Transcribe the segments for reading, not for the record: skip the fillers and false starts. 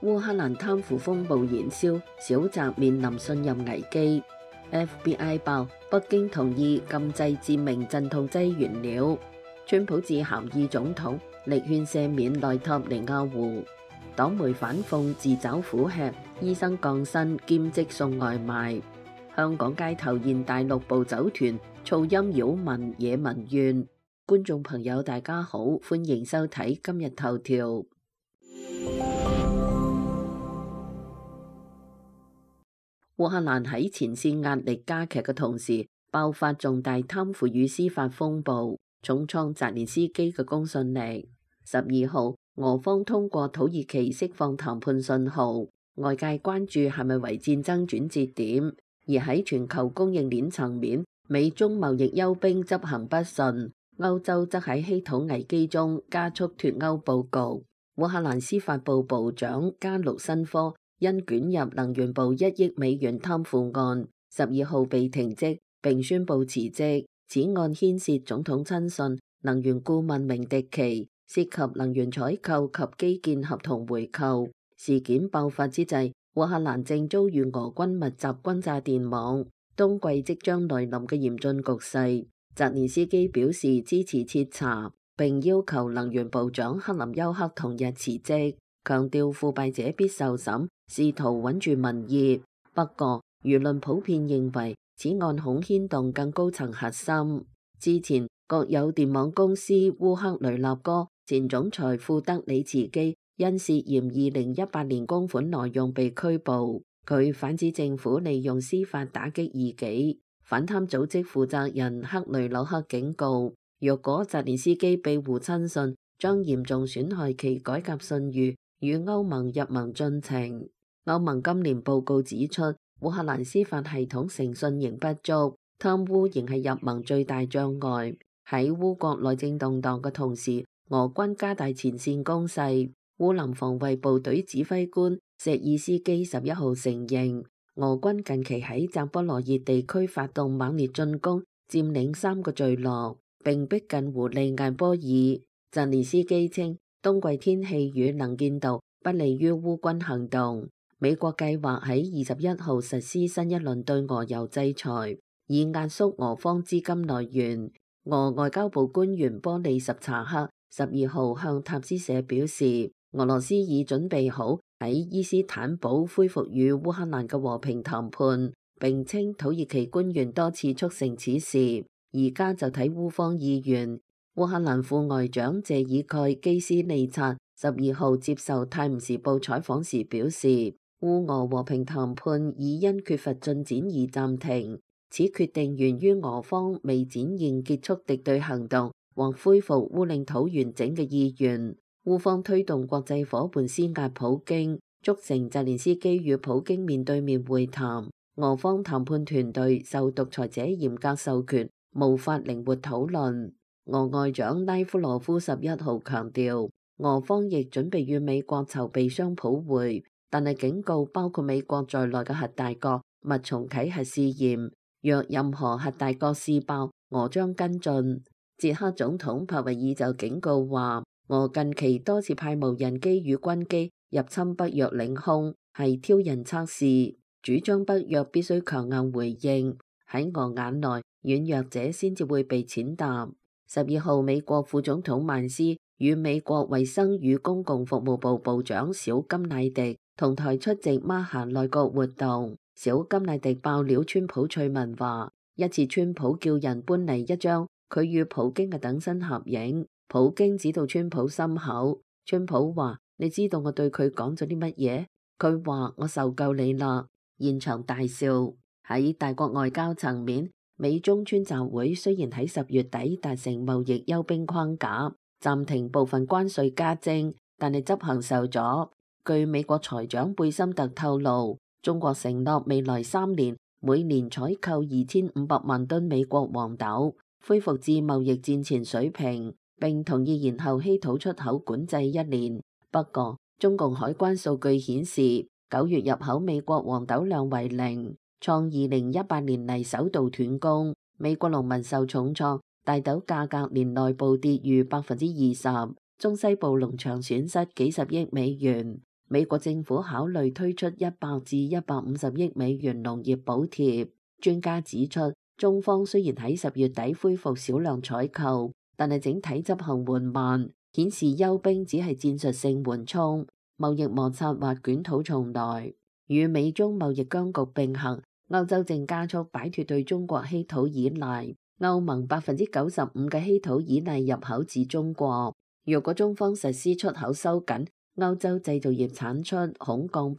烏克蘭貪腐風暴燃燒，小澤面臨信任危機。FBI 爆北京同意禁製致命鎮痛劑原料。川普致函意總統，力勸赦免內塔尼亞胡。黨媒反諷自找苦吃，醫生降薪兼職送外賣。香港街頭現大陸暴走團，噪音擾民惹民怨。觀眾朋友大家好，歡迎收睇今日頭條。烏克蘭喺前線壓力加劇嘅同時，爆發重大貪腐與司法風暴，重創澤連斯基嘅公信力。12號，俄方通過土耳其釋放談判信號，外界關注係咪為戰爭轉折點。而喺全球供應鏈層面，美中貿易休兵執行不順，歐洲則喺稀土危機中加速脫歐佈局。烏克蘭司法部部長加魯申科因捲入能源部1億美元貪腐案，12號被停職並宣布辭職。此案牽涉總統親信、能源顧問明迪奇，涉及能源採購及基建合同回購。事件爆發之際，烏克蘭正遭遇俄軍密集轟炸電網，冬季即將來臨嘅嚴峻局勢。澤連斯基表示支持徹查，並要求能源部長克林丘克同日辭職，強調腐敗者必受審，試圖穩住民意。不過，輿論普遍認為此案恐牽動更高層核心。之前，國有電網公司烏克雷納哥前總裁庫德里茨基因涉嫌2018年公款挪用被拘捕，佢反指政府利用司法打擊異己。反貪組織負責人克雷紐克警告，若果澤連斯基庇護親信，將嚴重損害其改革信譽與歐盟入盟進程。歐盟今年報告指出，烏克蘭司法系統誠信仍不足，貪污仍係入盟最大障礙。喺烏國內政動盪嘅同時，俄軍加大前線攻勢。烏林防衛部隊指揮官謝爾斯基11號承認，俄軍近期喺扎波羅熱地區發動猛烈進攻，佔領3個聚落，並逼近胡利艾波爾。澤連斯基稱，冬季天氣與能見度不利於烏軍行動。美國計劃喺21號實施新一輪對俄油制裁，以壓縮俄方資金來源。俄外交部官員波利什查克12號向塔斯社表示，俄羅斯已準備好喺伊斯坦堡恢復與烏克蘭嘅和平談判，並稱土耳其官員多次促成此事，而家就睇烏方意願。烏克蘭副外長謝爾蓋基斯利察12號接受《泰晤士報》採訪時表示，烏俄和平談判已因缺乏進展而暫停，此決定源於俄方未展現結束敵對行動或恢復烏領土完整嘅意願。烏方推動國際夥伴施壓普京，促成澤連斯基與普京面對面會談。俄方談判團隊受獨裁者嚴格授權，無法靈活討論。俄外長拉夫羅夫11號強調，俄方亦準備與美國籌備雙普會，但係警告包括美國在內嘅核大國勿重啟核試驗，若任何核大國試爆，俄將跟進。捷克總統帕維爾就警告話，俄近期多次派無人機與軍機入侵北約領空，係挑釁測試，主張北約必須強硬回應。喺俄眼內，軟弱者先至會被踐踏。12號，美國副總統曼斯與美國衛生與公共服務部部長小金乃迪同台出席孖閒內閣活動。小金乃迪爆料川普趣聞話，一次川普叫人搬嚟一張佢與普京嘅等身合影，普京指到川普心口，川普話：你知道我對佢講咗啲乜嘢？佢話：我受夠你啦！現場大笑。喺大國外交層面，美中川習會雖然喺10月底達成貿易休兵框架，暫停部分關稅加徵，但係執行受阻。據美國財長貝森特透露，中國承諾未來3年每年採購2500萬噸美國黃豆，恢復至貿易戰前水平，並同意延後稀土出口管制1年。不過，中共海關數據顯示，9月入口美國黃豆量為0，創2018年嚟首度斷供。美國農民受重創，大豆價格年內暴跌逾20%，中西部農場損失幾十億美元。 美國政府考慮推出100至150億美元農業補貼。專家指出，中方雖然喺10月底恢復少量採購，但係整體執行緩慢，顯示休兵只係戰術性緩衝，貿易摩擦或捲土重來。與美中貿易僵局並行，歐洲正加速擺脫對中國稀土依賴。歐盟95%嘅稀土依賴入口至中國，若果中方實施出口收緊，歐洲製造業產出恐降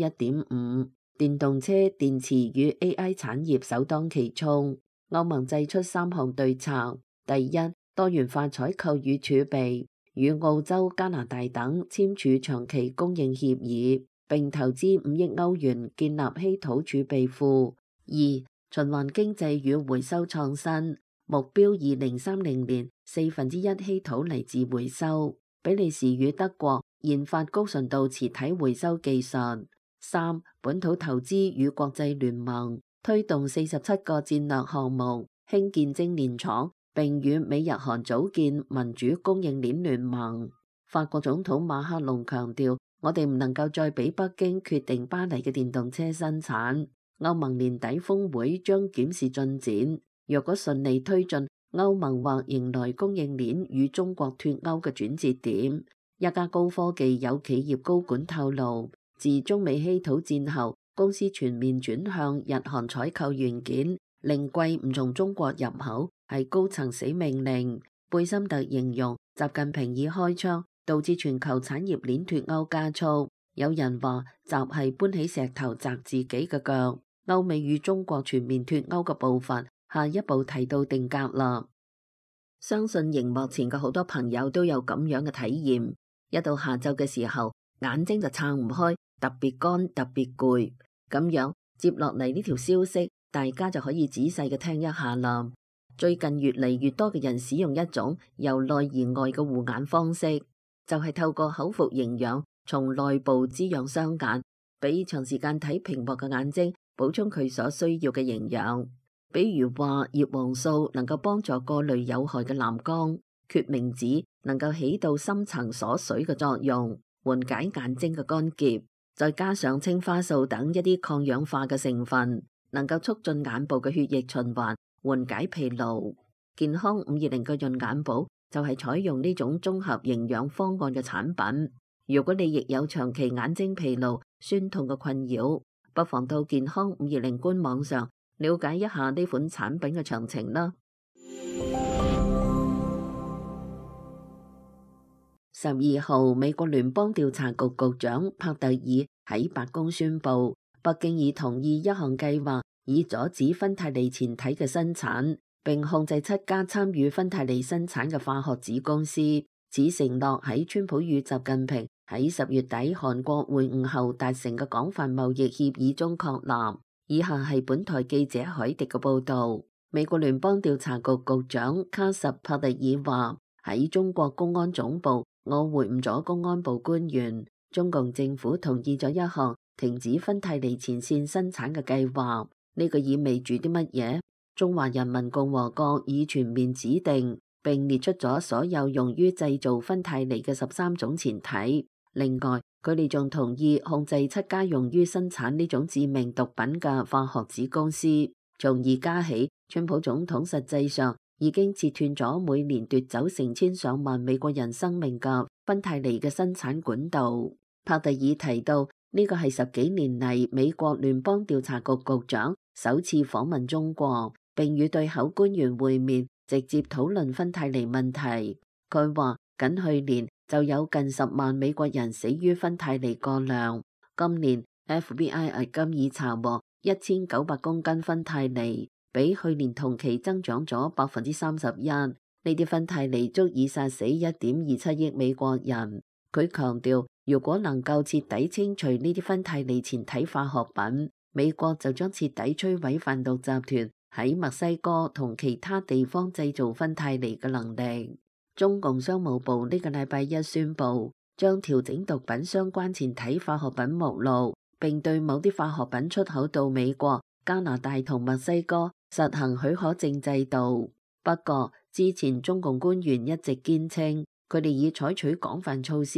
1.5%。電動車、電池與 AI 產業首當其衝。歐盟祭出3項對策：第一，多元化採購與儲備，與澳洲、加拿大等簽署長期供應協議，並投資5億歐元建立稀土儲備庫；二，循環經濟與回收創新，目標2030年1/4稀土嚟自回收。比利時與德國研發高純度磁體回收技術。三、本土投資與國際聯盟，推動47個戰略項目，興建精煉廠，並與美日韓組建民主供應鏈聯盟。法國總統馬克龍強調，我哋唔能夠再俾北京決定巴黎嘅電動車生產。歐盟年底峰會將檢視進展，若果順利推進，歐盟或迎來供應鏈與中國脫鈎嘅轉折點。一家高科技有企業高管透露，自中美稀土戰後，公司全面轉向日韓採購元件，令貴唔從中國入口係高層死命令。貝森特形容習近平已開槍，導致全球產業鏈脫鈎加速。有人話習係搬起石頭砸自己嘅腳。歐美與中國全面脫鈎嘅步伐，下一步提到定格啦。相信熒幕前嘅好多朋友都有咁樣嘅體驗，一到下晝嘅時候，眼睛就撐唔開，特別乾，特別攰。咁樣接落嚟呢條消息，大家就可以仔細嘅聽一下啦。最近越嚟越多嘅人使用一種由內而外嘅護眼方式，就係透過口服營養，從內部滋養雙眼，俾長時間睇屏幕嘅眼睛補充佢所需要嘅營養。比如話葉黃素能夠幫助過濾有害嘅藍光，決明子能夠起到深層鎖水嘅作用，緩解眼睛嘅乾澀，再加上青花素等一啲抗氧化嘅成分，能夠促進眼部嘅血液循環，緩解疲勞。健康520嘅潤眼寶就係採用呢種綜合營養方案嘅產品。如果你亦有長期眼睛疲勞、酸痛嘅困擾，不妨到健康520官網上了解一下呢款產品嘅詳情啦。12號，美國聯邦調查局局長帕特爾喺白宮宣布，北京已同意一項計劃，以阻止芬太尼前體嘅生產，並控制7家參與芬太尼生產嘅化學子公司。此承諾喺川普與習近平喺10月底韓國會晤後達成嘅廣泛貿易協議中確立。以下係本台記者海迪嘅報道。美國聯邦調查局局長卡什帕特爾話，喺中國公安總部，我會晤咗公安部官員，中共政府同意咗一項停止芬太尼前線生產嘅計劃。呢個意味住啲乜嘢？中華人民共和國已全面指定並列出咗所有用於製造芬太尼嘅13種前體。另外，佢哋仲同意控制7家用於生產呢種致命毒品嘅化學子公司。從而家起，川普總統實際上已經切斷咗每年奪走成千上萬美國人生命嘅芬太尼嘅生產管道。帕特爾提到，呢個係10幾年嚟美國聯邦調查局局長首次訪問中國，並與對口官員會面，直接討論芬太尼問題。佢話，僅去年就有近10萬美國人死於芬太尼過量。今年 FBI 至今已查獲1900公斤芬太尼，比去年同期增長咗31%。呢啲芬太尼足以殺死1.27億美國人。佢強調，如果能夠徹底清除呢啲芬太尼前體化學品，美國就將徹底摧毀販毒集團喺墨西哥同其他地方製造芬太尼嘅能力。中共商務部呢個禮拜一宣布，將調整毒品相關前體化學品目錄，並對某啲化學品出口到美國、加拿大同墨西哥實行許可證制度。不過，之前中共官員一直堅稱，佢哋已採取廣泛措施，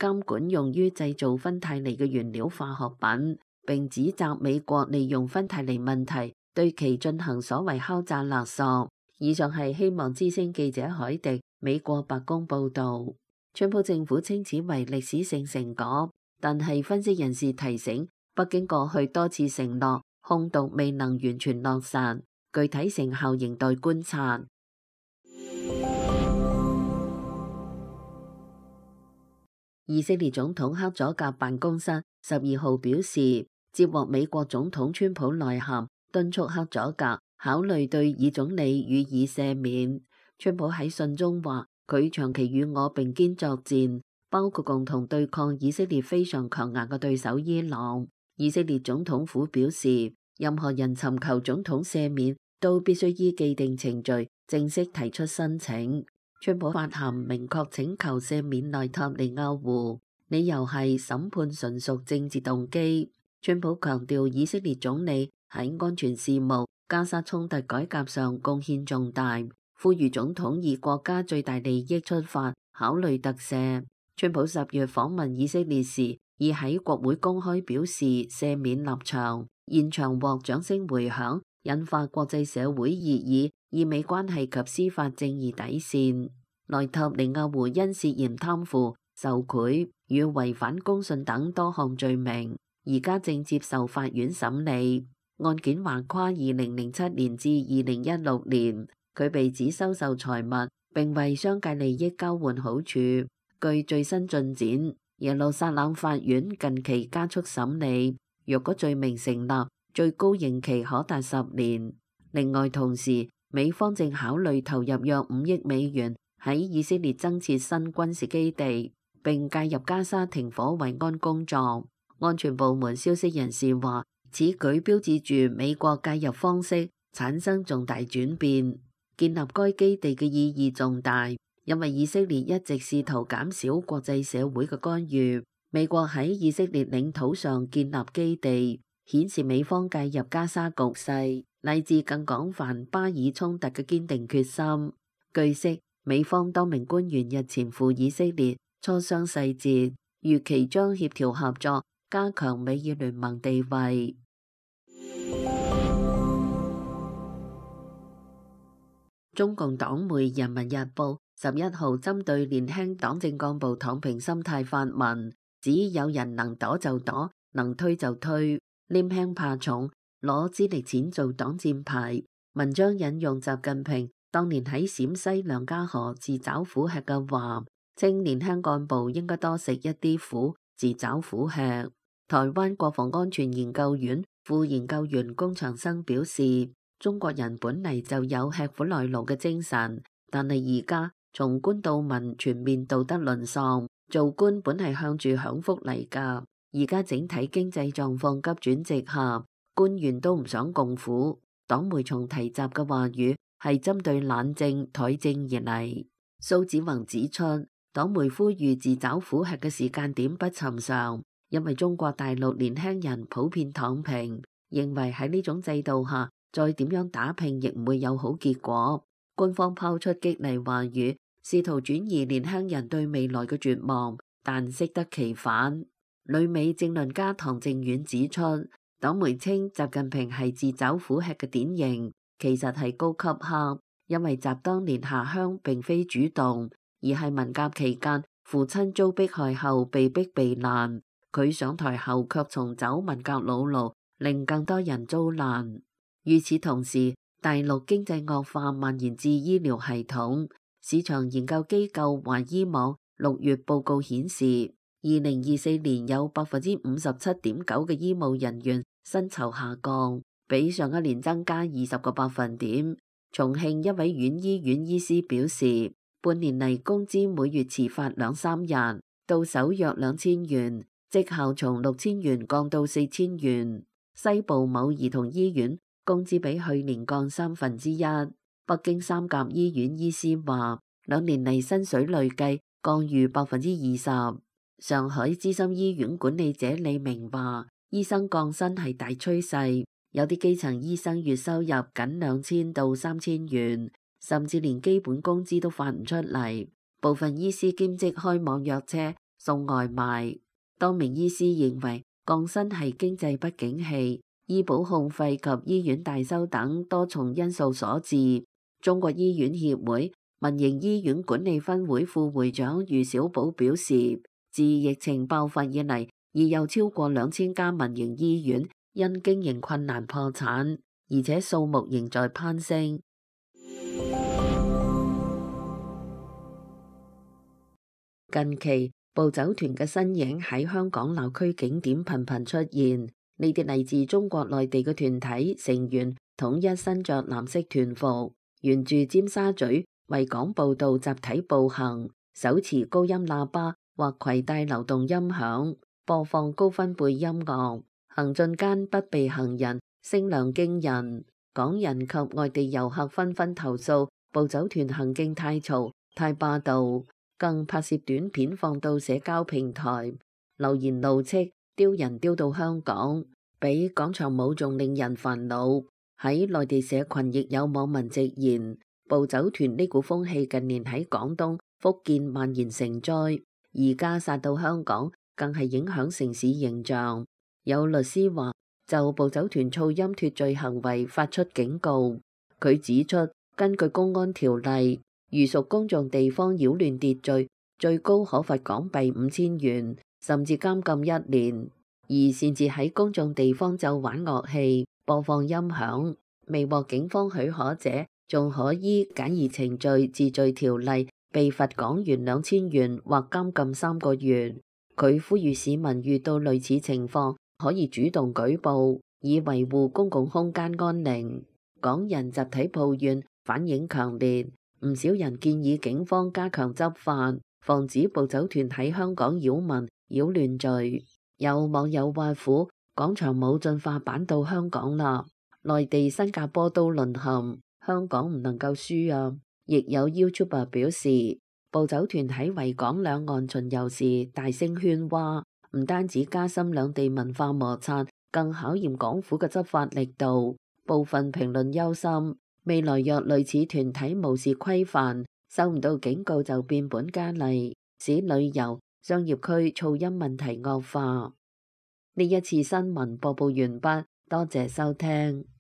監管用於製造芬太尼嘅原料化學品，並指責美國利用芬太尼問題對其進行所謂敲詐勒索。以上係希望之聲記者海迪美國白宮報導。川普政府稱此為歷史性成果，但係分析人士提醒，北京過去多次承諾控毒未能完全落實，具體成效仍待觀察。以色列總統克佐格辦公室12號表示，接獲美國總統川普內函，敦促克佐格考慮對以總理予以赦免。川普喺信中話，佢長期與我並肩作戰，包括共同對抗以色列非常強硬嘅對手伊朗。以色列總統府表示，任何人尋求總統赦免都必須依既定程序正式提出申請。川普發函明確請求赦免內塔尼亞胡，理由係審判純屬政治動機。川普強調以色列總理喺安全事務、加沙衝突改革上貢獻重大，呼籲總統以國家最大利益出發，考慮特赦。川普10月訪問以色列時，已喺國會公開表示赦免立場，現場獲掌聲迴響，引發國際社會熱議以美關係及司法正義底線。內塔尼亞胡因涉嫌貪腐、受賄與違反公信等多項罪名，而家正接受法院審理。案件橫跨2007年至2016年，佢被指收受財物並為商界利益交換好處。據最新進展，耶路撒冷法院近期加速審理，若果罪名成立，最高刑期可達10年。另外，同時美方正考慮投入約5億美元喺以色列增設新軍事基地，並介入加沙停火維安工作。安全部門消息人士話，此舉標誌住美國介入方式產生重大轉變，建立該基地嘅意義重大，因為以色列一直試圖減少國際社會嘅干預。美國喺以色列領土上建立基地，顯示美方介入加沙局勢乃至更廣泛巴以衝突嘅堅定決心。據悉，美方多名官員日前赴以色列磋商細節，預期將協調合作，加強美以聯盟地位。中共黨媒《人民日報》11號針對年輕黨政幹部躺平心態發文，指有人能躲就躲，能推就推，拈輕怕重，攞資歷錢做擋箭牌。文章引用習近平當年喺陝西梁家河自找苦吃嘅話，稱年輕幹部應該多食一啲苦，自找苦吃。台灣國防安全研究院副研究員龔長生表示，中國人本嚟就有吃苦耐勞嘅精神，但係而家從官到民全面道德淪喪，做官本係向住享福嚟㗎，而家整體經濟狀況急轉直下，官員都唔想共苦。黨媒從提及嘅話語係針對懶政怠政而嚟。蘇子宏指出，黨媒呼籲自找苦吃嘅時間點不尋常，因為中國大陸年輕人普遍躺平，認為喺呢種制度下，再點樣打拼亦唔會有好結果。官方拋出激勵話語，試圖轉移年輕人對未來嘅絕望，但適得其反。旅美政論家唐正遠指出，黨媒稱習近平係自找苦吃嘅典型，其實係高級黑，因為習當年下鄉並非主動，而係文革期間父親遭迫害後被逼避難，佢上台後卻重走文革老路，令更多人遭難。與此同時，大陸經濟惡化蔓延至醫療系統。市場研究機構華醫網6月報告顯示，2024年有57.9%嘅醫務人員薪酬下降，比上一年增加20個百分點。重慶一位縣醫院醫師表示，半年嚟工資每月遲發2-3日，到手約2000元，績效從6000元降到4000元。西部某兒童醫院工資比去年降1/3。北京三甲醫院醫師話，2年嚟薪水累計降逾20%。上海資深醫院管理者李明話，醫生降薪係大趨勢，有啲基層醫生月收入僅2000到3000元，甚至連基本工資都發唔出嚟。部分醫師兼職開網約車， 送外賣。多名醫師認為降薪係經濟不景氣、醫保控費及醫院大修等多重因素所致。中國醫院協會民營醫院管理分會副會長俞小寶表示，自疫情爆發以嚟，已有超過2000家民營醫院因經營困難破產，而且數目仍在攀升。近期暴走團嘅身影喺香港鬧區景點頻頻出現，呢啲嚟自中國內地嘅團體成員統一身着藍色團服，沿住尖沙咀維港步道集體步行，手持高音喇叭或攜帶流動音響，播放高分貝音樂，行進間不避行人，聲量驚人。港人及外地遊客紛紛投訴暴走團行徑太嘈、太霸道，更拍攝短片放到社交平台，留言怒斥丟人丟到香港，比廣場舞仲令人煩惱。喺內地社群亦有網民直言，暴走團呢股風氣近年喺廣東、福建蔓延成災，而家殺到香港，更係影響城市形象。有律師話就暴走團噪音脫罪行為發出警告。佢指出，根據公安條例，如屬公眾地方擾亂秩序，最高可罰港幣5000元，甚至監禁1年。而擅自喺公眾地方奏玩樂器、播放音響，未獲警方許可者，仲可依簡易程序治罪條例被罰港元2000元或監禁3個月。佢呼籲市民遇到類似情況，可以主動舉報，以維護公共空間安寧。港人集體抱怨反應強烈，唔少人建議警方加強執法，防止暴走團喺香港擾民、擾亂罪。有網友話苦，廣場舞進化版到香港啦，內地、新加坡都淪陷，香港唔能夠輸啊！亦有 YouTuber 表示，暴走團喺維港兩岸巡遊時大聲喧嘩，唔單止加深兩地文化摩擦，更考驗港府嘅執法力度。部分評論憂心，未來若類似團體無視規範，收唔到警告就變本加厲，使旅遊、商業區噪音問題惡化。呢一次新聞播報完畢，多謝收聽。